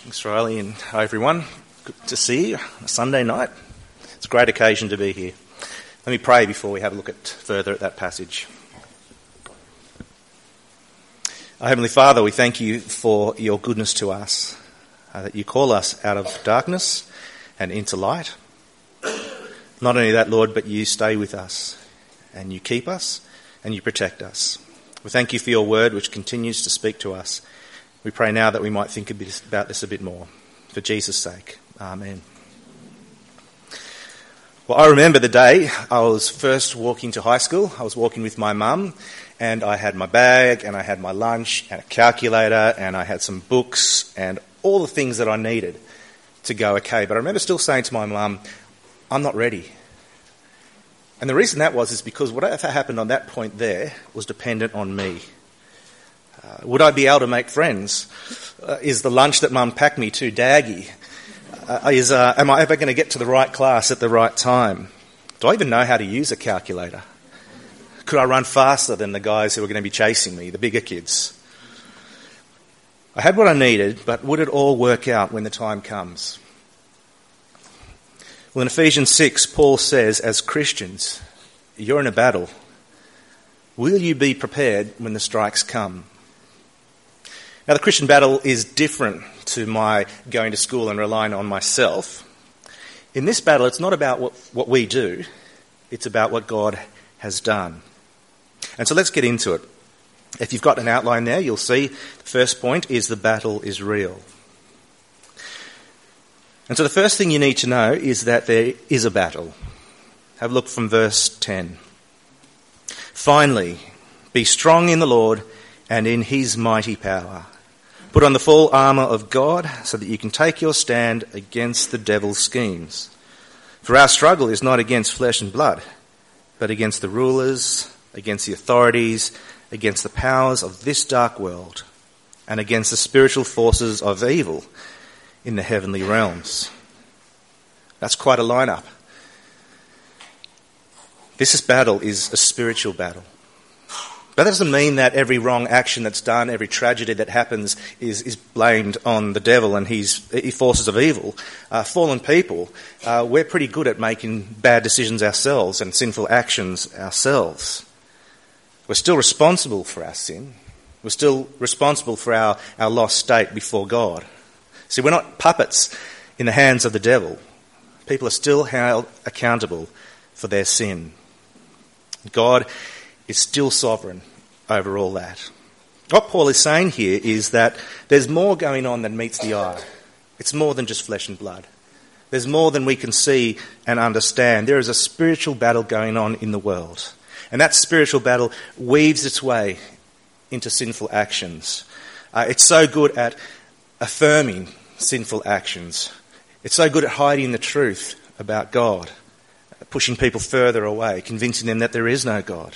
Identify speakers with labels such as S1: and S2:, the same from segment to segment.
S1: Thanks, Riley, and hi everyone. Good to see you on a Sunday night. It's a great occasion to be here. Let me pray before we have a look further at that passage. Our Heavenly Father, we thank you for your goodness to us, that you call us out of darkness and into light. Not only that, Lord, but you stay with us and you keep us and you protect us. We thank you for your word which continues to speak to us. We pray now that we might think about this a bit more. For Jesus' sake. Amen. Well, I remember the day I was first walking to high school. I was walking with my mum, and I had my bag, and I had my lunch, and a calculator, and I had some books, and all the things that I needed to go okay. But I remember still saying to my mum, I'm not ready. And the reason that is because whatever happened on that point there was dependent on me. Would I be able to make friends? Is the lunch that Mum packed me too daggy? Am I ever going to get to the right class at the right time? Do I even know how to use a calculator? Could I run faster than the guys who were going to be chasing me, the bigger kids? I had what I needed, but would it all work out when the time comes? Well, in Ephesians 6, Paul says, as Christians, you're in a battle. Will you be prepared when the strikes come? Now, the Christian battle is different to my going to school and relying on myself. In this battle, it's not about what we do. It's about what God has done. And so let's get into it. If you've got an outline there, you'll see the first point is the battle is real. And so the first thing you need to know is that there is a battle. Have a look from verse 10. Finally, be strong in the Lord and in his mighty power. Put on the full armour of God so that you can take your stand against the devil's schemes. For our struggle is not against flesh and blood, but against the rulers, against the authorities, against the powers of this dark world, and against the spiritual forces of evil in the heavenly realms. That's quite a lineup. This battle is a spiritual battle. But that doesn't mean that every wrong action that's done, every tragedy that happens is blamed on the devil and his forces of evil. Fallen people, we're pretty good at making bad decisions ourselves and sinful actions ourselves. We're still responsible for our sin. We're still responsible for our lost state before God. See, we're not puppets in the hands of the devil. People are still held accountable for their sin. God is still sovereign over all that. What Paul is saying here is that there's more going on than meets the eye. It's more than just flesh and blood. There's more than we can see and understand. There is a spiritual battle going on in the world. And that spiritual battle weaves its way into sinful actions. It's so good at affirming sinful actions. It's so good at hiding the truth about God, pushing people further away, convincing them that there is no God.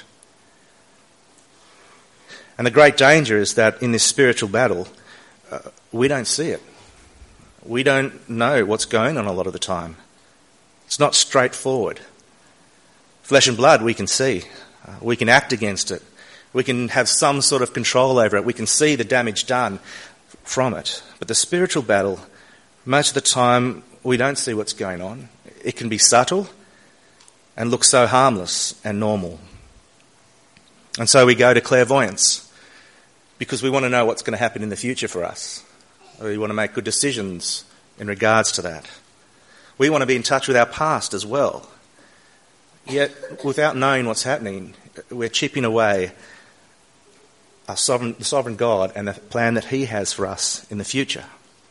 S1: And the great danger is that in this spiritual battle, we don't see it. We don't know what's going on a lot of the time. It's not straightforward. Flesh and blood we can see. We can act against it. We can have some sort of control over it. We can see the damage done from it. But the spiritual battle, most of the time we don't see what's going on. It can be subtle and look so harmless and normal. And so we go to clairvoyance because we want to know what's going to happen in the future for us. We want to make good decisions in regards to that. We want to be in touch with our past as well. Yet, without knowing what's happening, we're chipping away the sovereign God and the plan that he has for us in the future.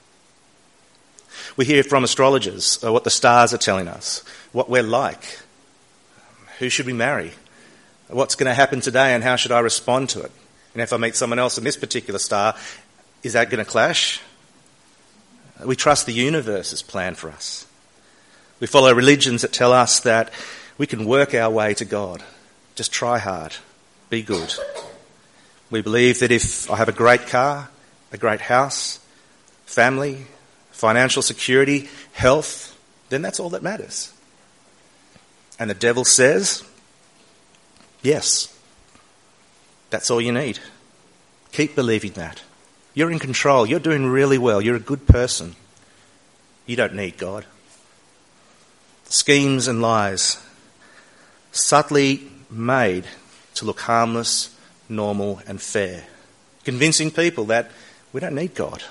S1: We hear from astrologers what the stars are telling us, what we're like, who should we marry, what's going to happen today and how should I respond to it. And if I meet someone else in this particular star, is that going to clash? We trust the universe's plan for us. We follow religions that tell us that we can work our way to God. Just try hard. Be good. We believe that if I have a great car, a great house, family, financial security, health, then that's all that matters. And the devil says, yes, that's all you need. Keep believing that. You're in control. You're doing really well. You're a good person. You don't need God. Schemes and lies, subtly made to look harmless, normal and fair, convincing people that we don't need God.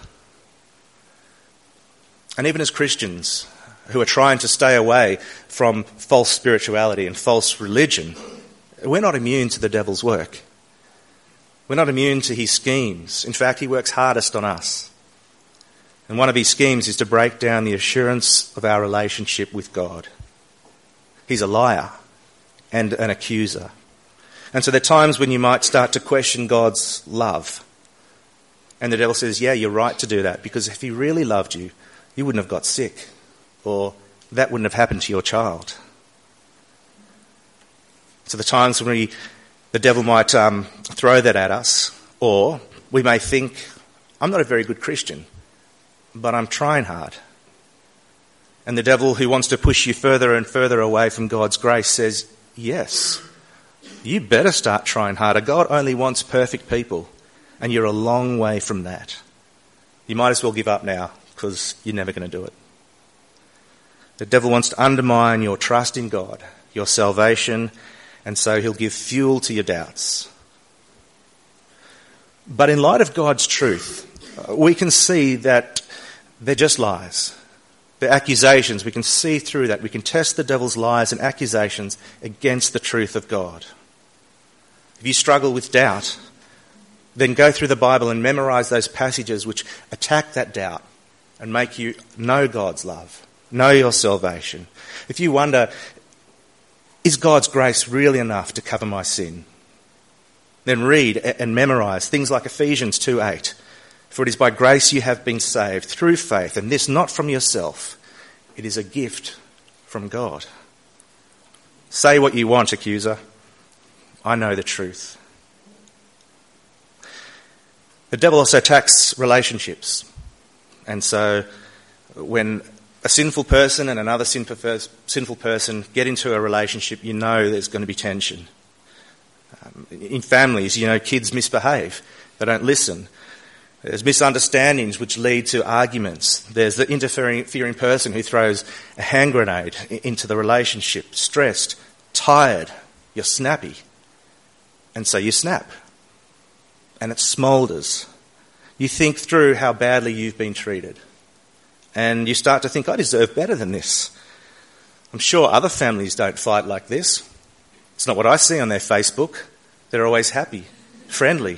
S1: And even as Christians who are trying to stay away from false spirituality and false religion, we're not immune to the devil's work. We're not immune to his schemes. In fact, he works hardest on us. And one of his schemes is to break down the assurance of our relationship with God. He's a liar and an accuser. And so there are times when you might start to question God's love. And the devil says, yeah, you're right to do that, because if he really loved you, you wouldn't have got sick, or that wouldn't have happened to your child. So the times when the devil might throw that at us, or we may think, I'm not a very good Christian, but I'm trying hard. And the devil, who wants to push you further and further away from God's grace, says, yes, you better start trying harder. God only wants perfect people, and you're a long way from that. You might as well give up now, because you're never going to do it. The devil wants to undermine your trust in God, your salvation, and so he'll give fuel to your doubts. But in light of God's truth, we can see that they're just lies. They're accusations. We can see through that. We can test the devil's lies and accusations against the truth of God. If you struggle with doubt, then go through the Bible and memorise those passages which attack that doubt and make you know God's love, know your salvation. If you wonder, is God's grace really enough to cover my sin? Then read and memorise things like Ephesians 2:8. For it is by grace you have been saved through faith, and this not from yourself. It is a gift from God. Say what you want, accuser. I know the truth. The devil also attacks relationships. And so when a sinful person and another sinful person get into a relationship, you know there's going to be tension. In families, kids misbehave. They don't listen. There's misunderstandings which lead to arguments. There's the interfering person who throws a hand grenade into the relationship. Stressed, tired, you're snappy. And so you snap. And it smoulders. You think through how badly you've been treated. And you start to think, I deserve better than this. I'm sure other families don't fight like this. It's not what I see on their Facebook. They're always happy, friendly.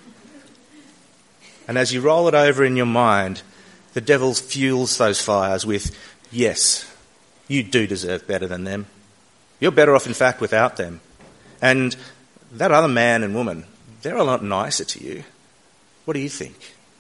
S1: And as you roll it over in your mind, the devil fuels those fires with, yes, you do deserve better than them. You're better off, in fact, without them. And that other man and woman, they're a lot nicer to you. What do you think?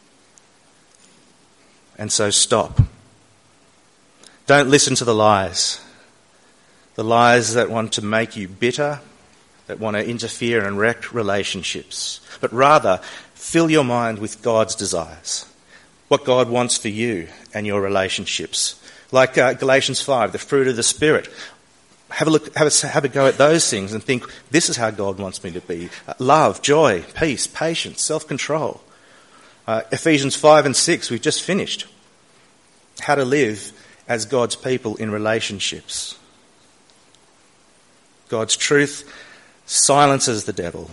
S1: And so stop. Don't listen to the lies that want to make you bitter, that want to interfere and wreck relationships, but rather fill your mind with God's desires, what God wants for you and your relationships. Like Galatians 5, the fruit of the Spirit. Have a go at those things and think, this is how God wants me to be. Love, joy, peace, patience, self-control. Ephesians 5 and 6, we've just finished. How to live as God's people in relationships. God's truth silences the devil.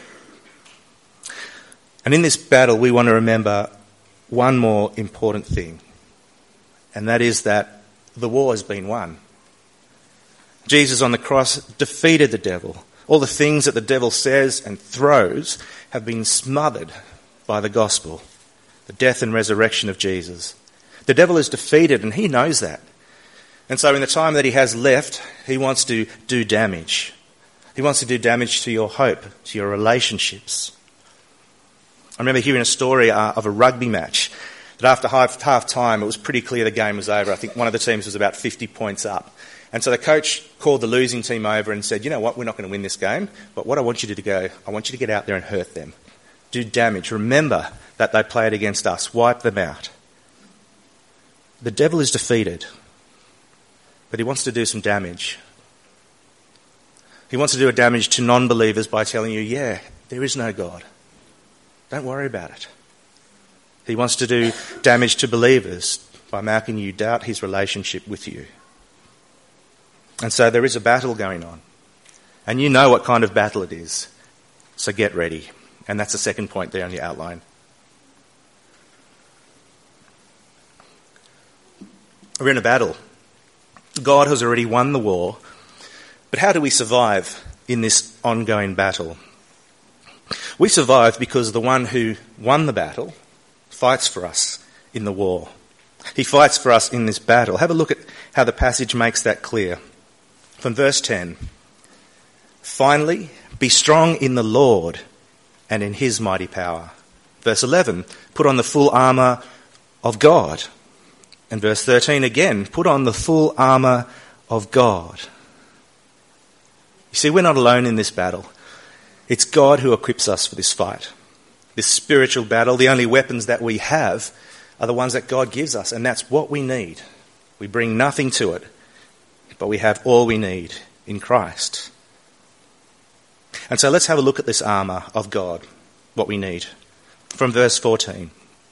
S1: And in this battle, we want to remember one more important thing, and that is that the war has been won. Jesus on the cross defeated the devil. All the things that the devil says and throws have been smothered by the gospel, the death and resurrection of Jesus. The devil is defeated, and he knows that. And so in the time that he has left, he wants to do damage. He wants to do damage to your hope, to your relationships. I remember hearing a story of a rugby match that after half time, it was pretty clear the game was over. I think one of the teams was about 50 points up. And so the coach called the losing team over and said, you know what, we're not going to win this game, but what I want you to do, I want you to get out there and hurt them. Do damage. Remember that they played against us. Wipe them out. The devil is defeated, but he wants to do some damage. He wants to do a damage to non-believers by telling you, yeah, there is no God. Don't worry about it. He wants to do damage to believers by making you doubt his relationship with you. And so there is a battle going on. And you know what kind of battle it is. So get ready. And that's the second point there on your outline. We're in a battle. God has already won the war. But how do we survive in this ongoing battle? We survive because the one who won the battle fights for us in the war. He fights for us in this battle. Have a look at how the passage makes that clear. From verse 10, finally, be strong in the Lord and in his mighty power. Verse 11, put on the full armour of God. And verse 13 again, put on the full armour of God. You see, we're not alone in this battle. It's God who equips us for this fight. This spiritual battle, the only weapons that we have are the ones that God gives us, and that's what we need. We bring nothing to it, but we have all we need in Christ. And so let's have a look at this armour of God, what we need. From verse 14.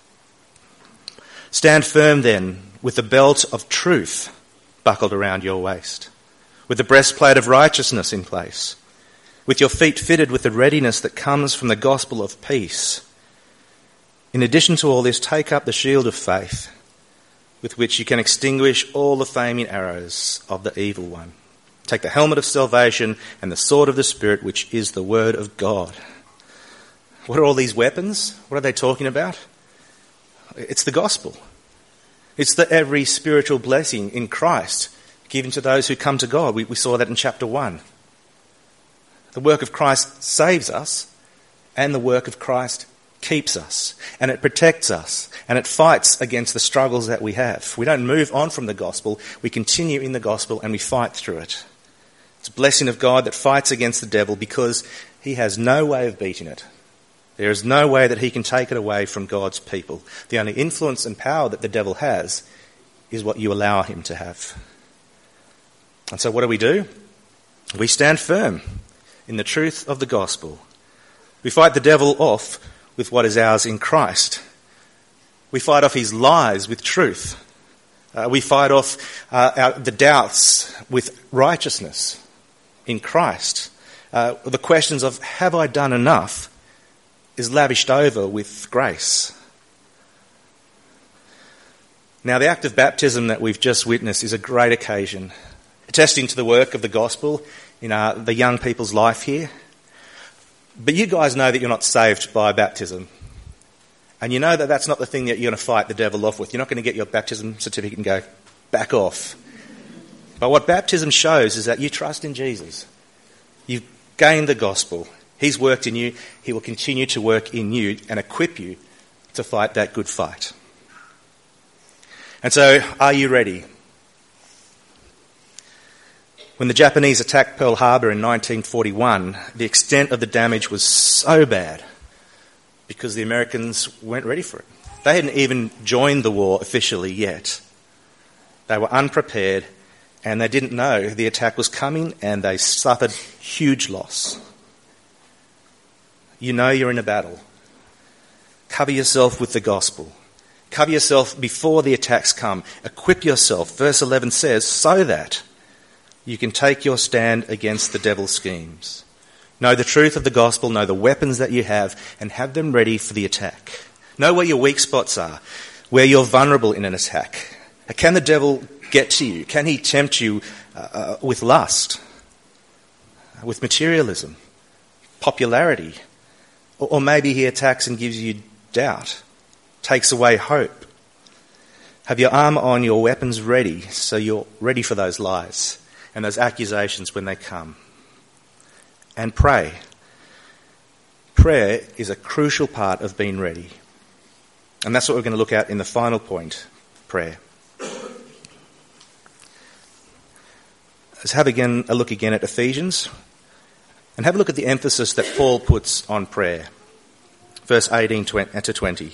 S1: Stand firm then, with the belt of truth buckled around your waist, with the breastplate of righteousness in place, with your feet fitted with the readiness that comes from the gospel of peace. In addition to all this, take up the shield of faith, with which you can extinguish all the flaming arrows of the evil one. Take the helmet of salvation and the sword of the Spirit, which is the word of God. What are all these weapons? What are they talking about? It's the gospel. It's the every spiritual blessing in Christ given to those who come to God. We saw that in chapter 1. The work of Christ saves us, and the work of Christ keeps us, and it protects us, and it fights against the struggles that we have. We don't move on from the gospel, we continue in the gospel and we fight through it. It's a blessing of God that fights against the devil because he has no way of beating it. There is no way that he can take it away from God's people. The only influence and power that the devil has is what you allow him to have. And so what do? We stand firm in the truth of the gospel. We fight the devil off with what is ours in Christ. We fight off his lies with truth. We fight off the doubts with righteousness in Christ. The questions of, have I done enough, is lavished over with grace. Now, the act of baptism that we've just witnessed is a great occasion, attesting to the work of the gospel in the young people's life here. But you guys know that you're not saved by baptism. And you know that that's not the thing that you're going to fight the devil off with. You're not going to get your baptism certificate and go, back off. But what baptism shows is that you trust in Jesus. You've gained the gospel. He's worked in you. He will continue to work in you and equip you to fight that good fight. And so, are you ready? When the Japanese attacked Pearl Harbor in 1941, the extent of the damage was so bad because the Americans weren't ready for it. They hadn't even joined the war officially yet. They were unprepared and they didn't know the attack was coming, and they suffered huge loss. You know you're in a battle. Cover yourself with the gospel. Cover yourself before the attacks come. Equip yourself, verse 11 says, so that you can take your stand against the devil's schemes. Know the truth of the gospel, know the weapons that you have, and have them ready for the attack. Know where your weak spots are, where you're vulnerable in an attack. Can the devil get to you? Can he tempt you with lust, with materialism, popularity? Or maybe he attacks and gives you doubt, takes away hope. Have your armour on, your weapons ready, so you're ready for those lies and those accusations when they come. And pray. Prayer is a crucial part of being ready. And that's what we're going to look at in the final point, prayer. Let's have a look again at Ephesians and have a look at the emphasis that Paul puts on prayer. Verse 18 to 20.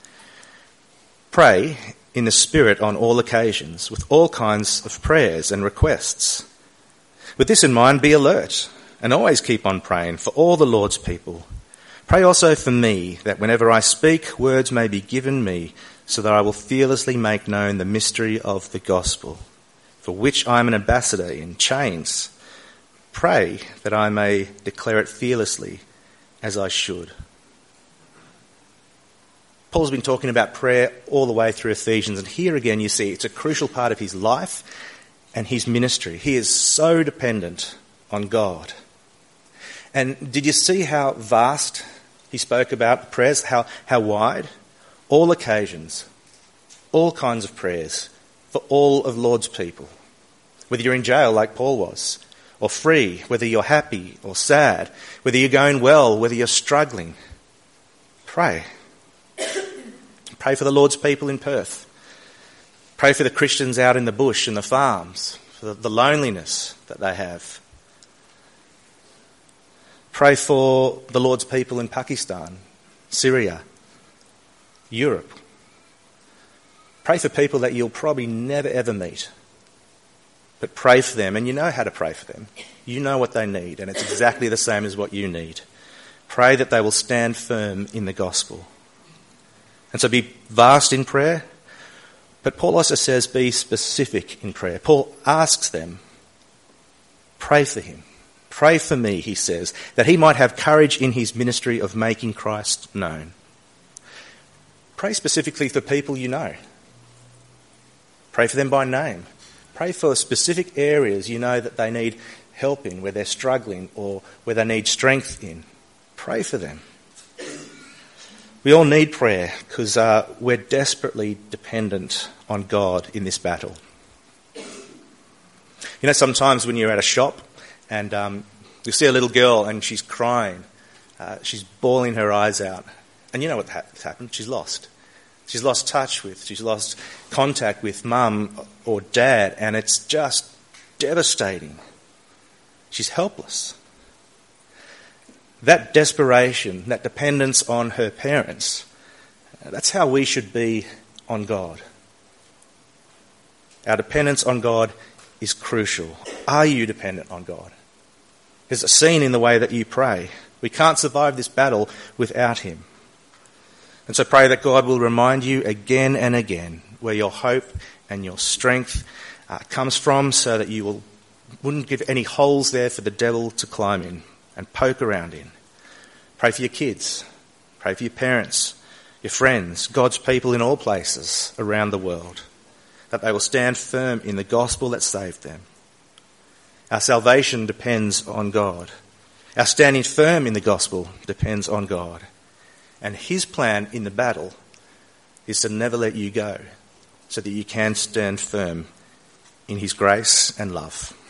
S1: Pray in the Spirit on all occasions, with all kinds of prayers and requests. With this in mind, be alert and always keep on praying for all the Lord's people. Pray also for me, that whenever I speak, words may be given me, so that I will fearlessly make known the mystery of the gospel, for which I am an ambassador in chains. Pray that I may declare it fearlessly, as I should. Paul's been talking about prayer all the way through Ephesians, and here again you see it's a crucial part of his life and his ministry. He is so dependent on God. And did you see how vast he spoke about prayers, how wide? All occasions, all kinds of prayers for all of Lord's people. Whether you're in jail like Paul was, or free, whether you're happy or sad, whether you're going well, whether you're struggling, pray. Pray for the Lord's people in Perth. Pray for the Christians out in the bush and the farms, for the loneliness that they have. Pray for the Lord's people in Pakistan, Syria, Europe. Pray for people that you'll probably never ever meet. But pray for them, and you know how to pray for them. You know what they need, and it's exactly the same as what you need. Pray that they will stand firm in the gospel. And so be vast in prayer, but Paul also says be specific in prayer. Paul asks them, pray for him. Pray for me, he says, that he might have courage in his ministry of making Christ known. Pray specifically for people you know. Pray for them by name. Pray for specific areas you know that they need help in, where they're struggling or where they need strength in. Pray for them. We all need prayer because we're desperately dependent on God in this battle. You know, sometimes when you're at a shop and you see a little girl and she's crying, she's bawling her eyes out, and you know what's happened? She's lost. She's lost touch with, she's lost contact with mum or dad, and it's just devastating. She's helpless. That desperation, that dependence on her parents, that's how we should be on God. Our dependence on God is crucial. Are you dependent on God? It's seen in the way that you pray. We can't survive this battle without him. And so pray that God will remind you again and again where your hope and your strength comes from, so that you wouldn't give any holes there for the devil to climb in and poke around in. Pray for your kids. Pray for your parents, your friends, God's people in all places around the world, that they will stand firm in the gospel that saved them. Our salvation depends on God. Our standing firm in the gospel depends on God. And his plan in the battle is to never let you go, so that you can stand firm in his grace and love.